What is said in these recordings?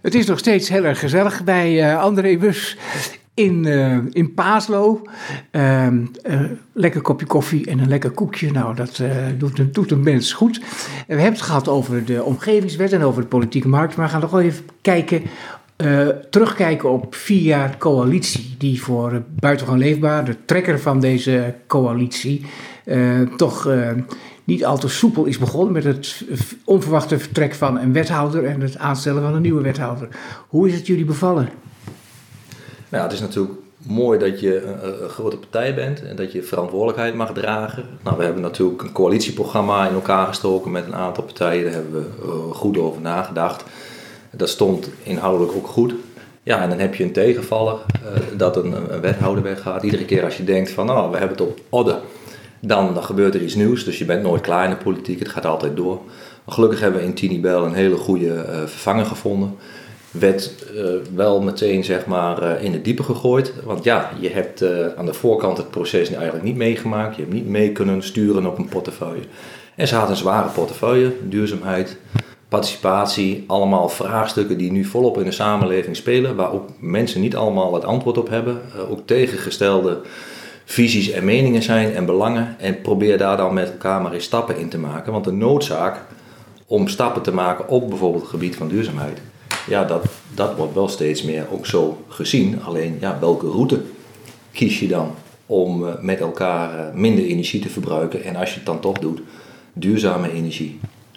Het is nog steeds heel erg gezellig bij André Bus in Paaslo. Lekker kopje koffie en een lekker koekje. Nou, dat doet een mens goed. We hebben het gehad over de omgevingswet en over de politieke markt. Maar we gaan nog wel even terugkijken op 4 jaar coalitie. Die voor Buitengewoon Leefbaar, de trekker van deze coalitie, toch niet al te soepel is begonnen met het onverwachte vertrek van een wethouder en het aanstellen van een nieuwe wethouder. Hoe is het jullie bevallen? Nou, het is natuurlijk mooi dat je een grote partij bent en dat je verantwoordelijkheid mag dragen. Nou, we hebben natuurlijk een coalitieprogramma in elkaar gestoken met een aantal partijen. Daar hebben we goed over nagedacht. Dat stond inhoudelijk ook goed. Ja, en dan heb je een tegenvaller dat een wethouder weggaat. Iedere keer als je denkt van, nou, we hebben het op orde, dan gebeurt er iets nieuws. Dus je bent nooit klaar in de politiek, het gaat altijd door. Maar gelukkig hebben we in Tini Bel een hele goede vervanger gevonden. Werd wel meteen zeg maar in het diepe gegooid. Want ja, je hebt aan de voorkant het proces eigenlijk niet meegemaakt. Je hebt niet mee kunnen sturen op een portefeuille. En ze had een zware portefeuille, duurzaamheid, participatie. Allemaal vraagstukken die nu volop in de samenleving spelen. Waar ook mensen niet allemaal het antwoord op hebben. Ook tegengestelde visies en meningen zijn en belangen. En probeer daar dan met elkaar maar eens stappen in te maken. Want de noodzaak om stappen te maken op bijvoorbeeld het gebied van duurzaamheid. Ja, dat wordt wel steeds meer ook zo gezien. Alleen, ja, welke route kies je dan om met elkaar minder energie te verbruiken? En als je het dan toch doet, duurzame energie.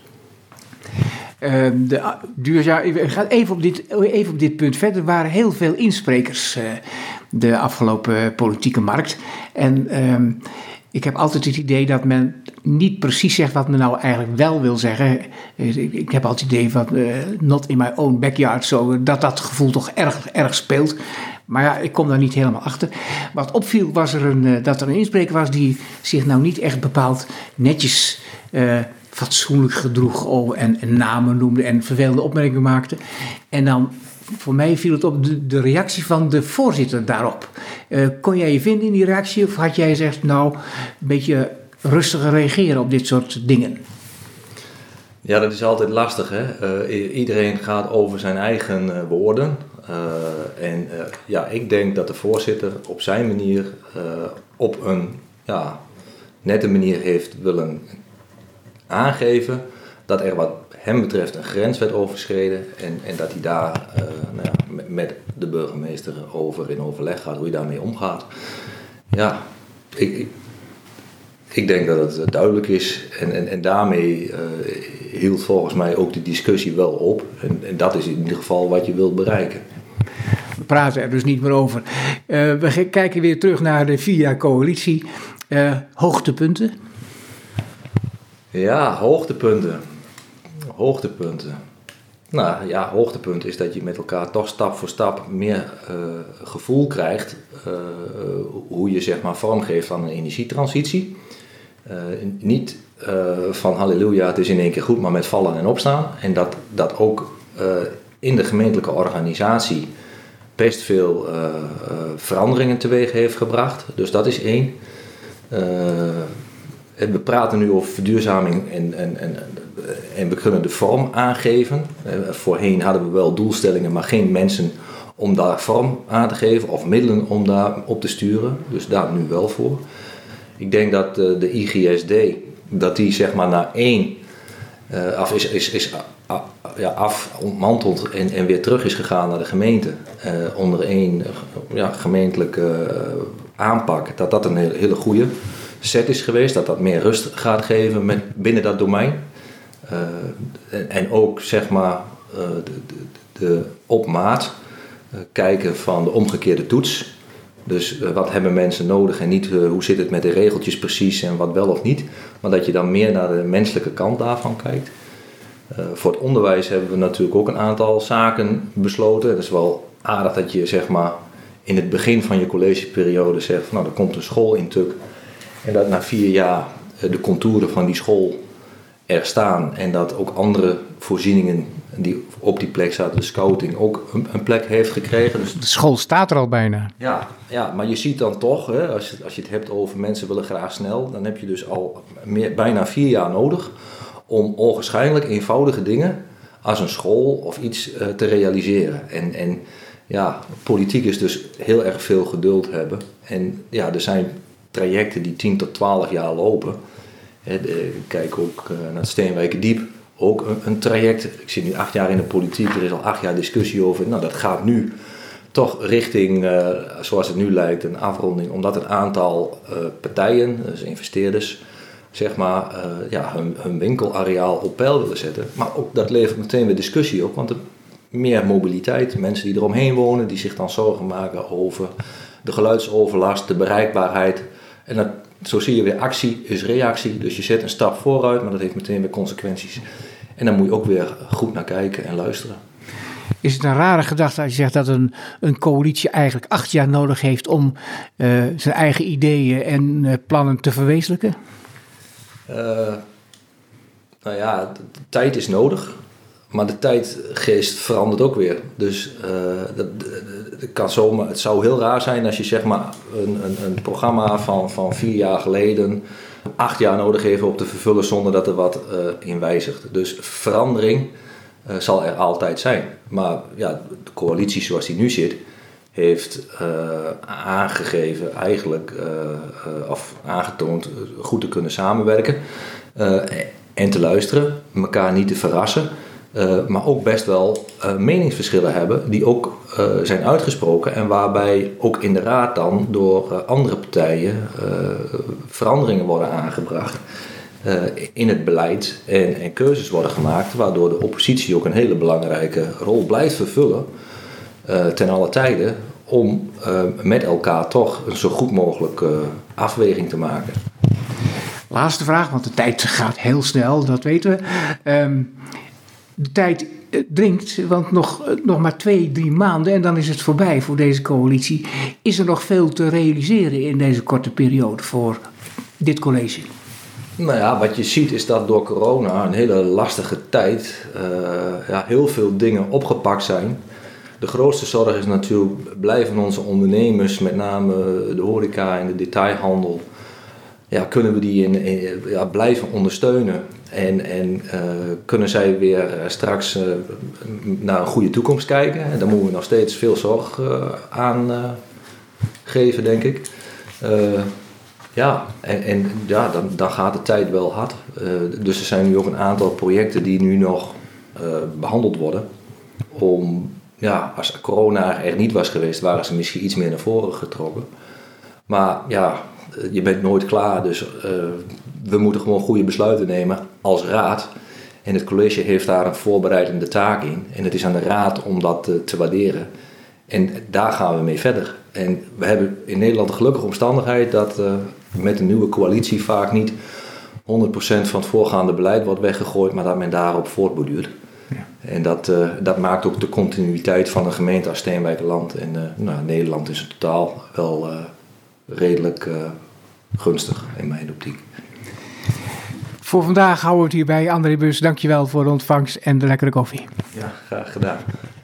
We gaan even op dit punt verder. Er waren heel veel insprekers de afgelopen politieke markt. En ik heb altijd het idee dat men niet precies zegt wat men nou eigenlijk wel wil zeggen. Ik heb altijd het idee van not in my own backyard, zo, dat gevoel toch erg speelt. Maar ja, ik kom daar niet helemaal achter. Wat opviel was dat er een inspreker was die zich nou niet echt bepaald netjes fatsoenlijk gedroeg en namen noemde en vervelende opmerkingen maakte. En dan, voor mij viel het op de reactie van de voorzitter daarop. Kon jij je vinden in die reactie of had jij gezegd, nou, een beetje rustiger reageren op dit soort dingen? Ja, dat is altijd lastig, hè. Iedereen gaat over zijn eigen woorden. Ik denk dat de voorzitter op zijn manier op een nette manier heeft willen aangeven dat er wat hem betreft een grens werd overschreden en dat hij daar met de burgemeester over in overleg gaat, hoe hij daarmee omgaat. Ja, ik denk dat het duidelijk is en daarmee hield volgens mij ook de discussie wel op en dat is in ieder geval wat je wilt bereiken. We praten er dus niet meer over. We kijken weer terug naar de 4 jaar coalitie. Hoogtepunten? Ja, hoogtepunten. Nou ja, hoogtepunt is dat je met elkaar toch stap voor stap meer gevoel krijgt hoe je zeg maar vormgeeft aan een energietransitie. Niet van halleluja, het is in één keer goed, maar met vallen en opstaan. En dat ook in de gemeentelijke organisatie best veel veranderingen teweeg heeft gebracht. Dus dat is 1. We praten nu over verduurzaming en we kunnen de vorm aangeven. Voorheen hadden we wel doelstellingen, maar geen mensen om daar vorm aan te geven of middelen om daar op te sturen. Dus daar nu wel voor. Ik denk dat de IGSD, dat die zeg maar na 1 ontmanteld en weer terug is gegaan naar de gemeente. Onder 1 gemeentelijke aanpak, dat een hele goede set is geweest, dat meer rust gaat geven binnen dat domein. En ook zeg maar de op maat kijken van de omgekeerde toets. Dus wat hebben mensen nodig en niet hoe zit het met de regeltjes precies en wat wel of niet. Maar dat je dan meer naar de menselijke kant daarvan kijkt. Voor het onderwijs hebben we natuurlijk ook een aantal zaken besloten. Het is wel aardig dat je zeg maar in het begin van je collegeperiode zegt van, nou, er komt een school in Tuk. En dat na 4 jaar de contouren van die school er staan. En dat ook andere voorzieningen die op die plek zaten, de scouting, ook een plek heeft gekregen. Dus de school staat er al bijna. Ja, maar je ziet dan toch, hè, als je het hebt over mensen willen graag snel, dan heb je dus al bijna 4 jaar nodig om onwaarschijnlijk eenvoudige dingen als een school of iets te realiseren. En ja, politiek is dus heel erg veel geduld hebben. En ja, er zijn trajecten die 10 tot 12 jaar lopen. Kijk ook naar het Steenwijkerdiep. Ook een traject. Ik zit nu 8 jaar in de politiek. Er is al 8 jaar discussie over. Nou, dat gaat nu toch richting, zoals het nu lijkt, een afronding. Omdat een aantal partijen, dus investeerders, zeg maar, hun winkelareaal op peil willen zetten. Maar ook dat levert meteen weer discussie op. Want meer mobiliteit, mensen die eromheen wonen, die zich dan zorgen maken over de geluidsoverlast, de bereikbaarheid. En zo zie je weer actie is reactie. Dus je zet een stap vooruit, maar dat heeft meteen weer consequenties. En daar moet je ook weer goed naar kijken en luisteren. Is het een rare gedachte als je zegt dat een coalitie eigenlijk 8 jaar nodig heeft om zijn eigen ideeën en plannen te verwezenlijken? Nou ja, de tijd is nodig. Maar de tijdgeest verandert ook weer. Dus het zou heel raar zijn als je zeg maar een programma van 4 jaar geleden 8 jaar nodig heeft om te vervullen zonder dat er wat in wijzigt. Dus verandering zal er altijd zijn. Maar ja, de coalitie zoals die nu zit heeft aangegeven eigenlijk of aangetoond goed te kunnen samenwerken en te luisteren, elkaar niet te verrassen. Maar ook best wel meningsverschillen hebben die ook zijn uitgesproken en waarbij ook in de raad dan door andere partijen veranderingen worden aangebracht in het beleid en keuzes worden gemaakt waardoor de oppositie ook een hele belangrijke rol blijft vervullen ten alle tijde om met elkaar toch een zo goed mogelijk afweging te maken. Laatste vraag, want de tijd gaat heel snel, dat weten we. De tijd dringt, want nog maar 2-3 maanden en dan is het voorbij voor deze coalitie. Is er nog veel te realiseren in deze korte periode voor dit college? Nou ja, wat je ziet is dat door corona een hele lastige tijd heel veel dingen opgepakt zijn. De grootste zorg is natuurlijk, blijven onze ondernemers, met name de horeca en de detailhandel, kunnen we die blijven ondersteunen en kunnen zij weer straks naar een goede toekomst kijken. En daar moeten we nog steeds veel zorg aan geven, denk ik. Dan gaat de tijd wel hard. Dus er zijn nu ook een aantal projecten die nu nog behandeld worden. Als corona er niet was geweest, waren ze misschien iets meer naar voren getrokken. Maar ja, je bent nooit klaar, dus we moeten gewoon goede besluiten nemen als raad. En het college heeft daar een voorbereidende taak in. En het is aan de raad om dat te waarderen. En daar gaan we mee verder. En we hebben in Nederland de gelukkige omstandigheid dat met een nieuwe coalitie vaak niet 100% van het voorgaande beleid wordt weggegooid, maar dat men daarop voortborduurt. Ja. En dat maakt ook de continuïteit van een gemeente als Steenwijkerland en Nederland in zijn totaal wel redelijk gunstig in mijn optiek. Voor vandaag houden we het hierbij. André Bus, dankjewel voor de ontvangst en de lekkere koffie. Ja, graag gedaan.